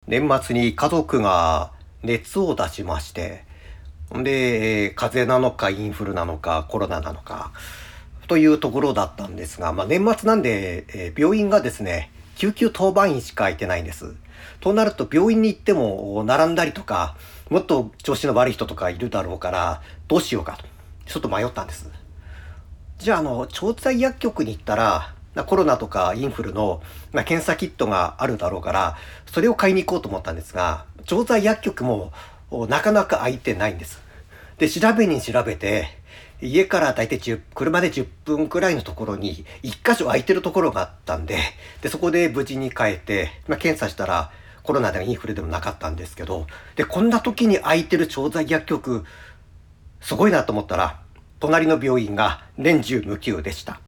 年末に家族が熱を出しまして、で、風邪なのかインフルなのかコロナなのかというところだったんですが、年末なんで、病院がですね、救急当番員しか空いてないんです。となると病院に行っても並んだりとか、もっと調子の悪い人とかいるだろうから、どうしようかと、ちょっと迷ったんです。じゃあ、調剤薬局に行ったら、コロナとかインフルの、検査キットがあるだろうから、それを買いに行こうと思ったんですが、調剤薬局もなかなか空いてないんです。で、調べに調べて、家からだいたい車で10分くらいのところに1箇所空いてるところがあったんで、そこで無事に帰って、検査したらコロナでもインフルでもなかったんですけど、で、こんな時に空いてる調剤薬局、すごいなと思ったら、隣の病院が年中無休でした。